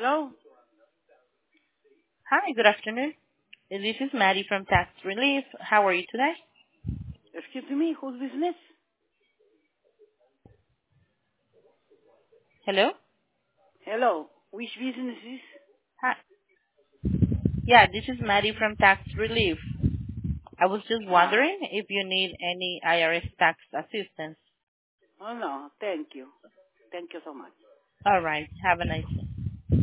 Hello? Hi, good afternoon. This is Maddie from Tax Relief. How are you today? Excuse me, whose business? Hello? Hello, which business is? Hi. Yeah, this is Maddie from Tax Relief. I was just Ah, wondering if you need any IRS tax assistance. oh no, thank you. Thank you so much. All right. Have a nice day.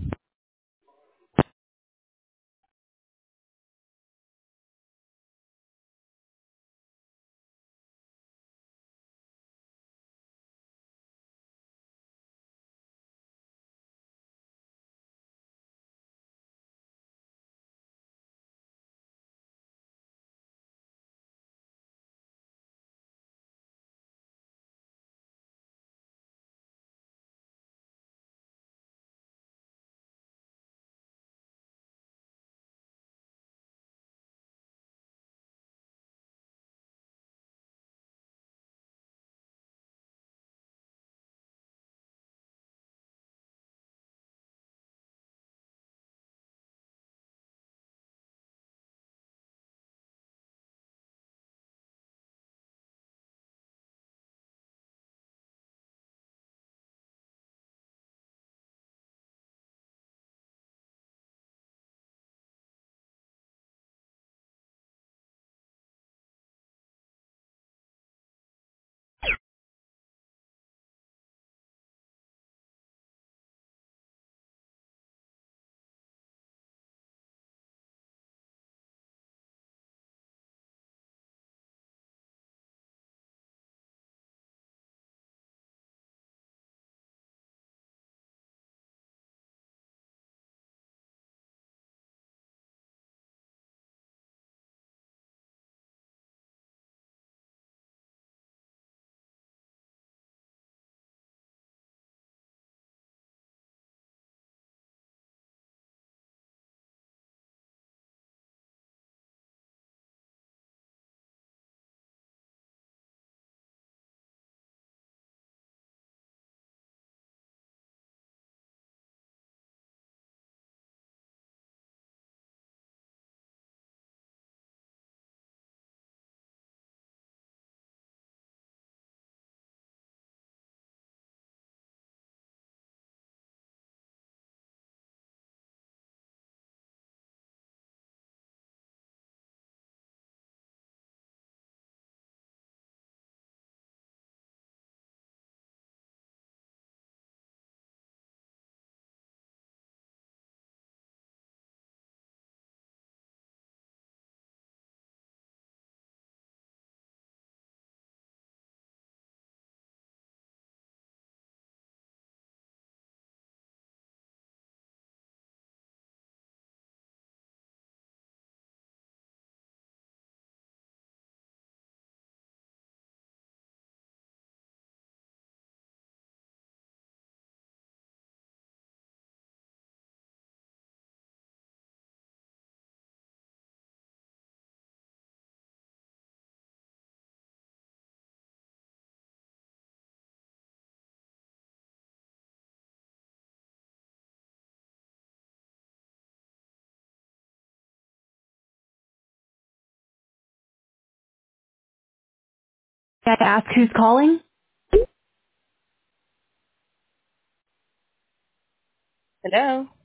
May I ask who's calling? Hello?